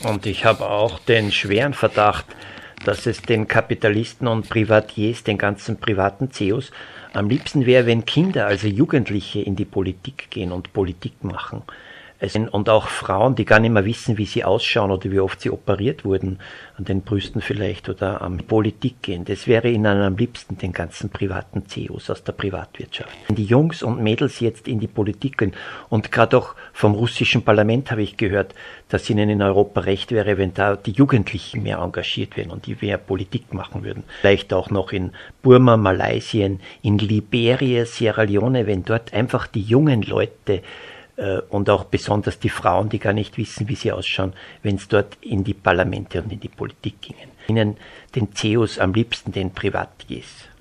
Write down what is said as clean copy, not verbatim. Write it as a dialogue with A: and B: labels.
A: Und ich habe auch den schweren Verdacht, dass es den Kapitalisten und Privatiers, den ganzen privaten CEOs, am liebsten wäre, wenn Kinder, also Jugendliche, in die Politik gehen und Politik machen. Und auch Frauen, die gar nicht mehr wissen, wie sie ausschauen oder wie oft sie operiert wurden, an den Brüsten vielleicht oder am Politik gehen. Das wäre ihnen am liebsten, den ganzen privaten CEOs aus der Privatwirtschaft. Wenn die Jungs und Mädels jetzt in die Politik gehen, und gerade auch vom russischen Parlament habe ich gehört, dass ihnen in Europa recht wäre, wenn da die Jugendlichen mehr engagiert werden und die mehr Politik machen würden. Vielleicht auch noch in Burma, Malaysia, in Liberia, Sierra Leone, wenn dort einfach die jungen Leute und auch besonders die Frauen, die gar nicht wissen, wie sie ausschauen, wenn es dort in die Parlamente und in die Politik gingen. Ihnen den CEOs am liebsten den Privatiers.